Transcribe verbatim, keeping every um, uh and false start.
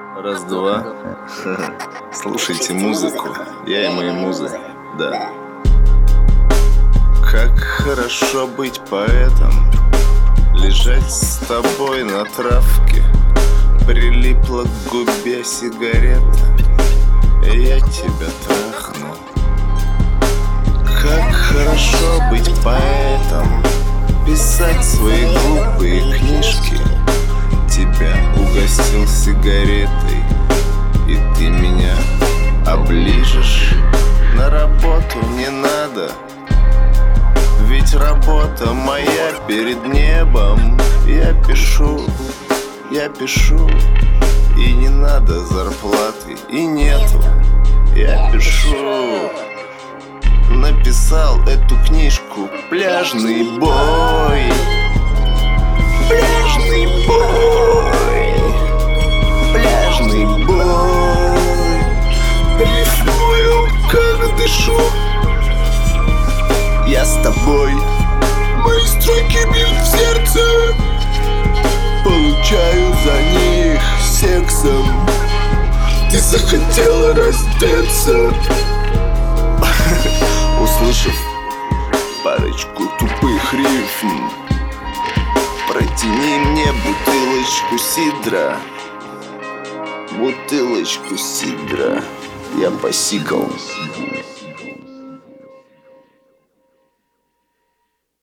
Раз-два. Слушайте музыку. Я и мои музы. Да. Как хорошо быть поэтом. Лежать с тобой на травке. Прилипла к губе сигарета. Я тебя трахну. Как хорошо быть поэтом. Писать свои глупые книжки. Тебя угостил сигаретой, и ты меня оближешь. На работу не надо, ведь работа моя перед небом. Я пишу, я пишу, и не надо зарплаты, и нету. Я пишу, написал эту книжку «Пляжный бой». Пляжный бой, пляжный бой. Рифмую, как дышу. Я с тобой. Мои строки бьют в сердце. Получаю за них сексом. Ты захотела раздеться. Услышав парочку тупых рифм, протяни мне бутылочку сидра. Бутылочку сидра. Я посикал.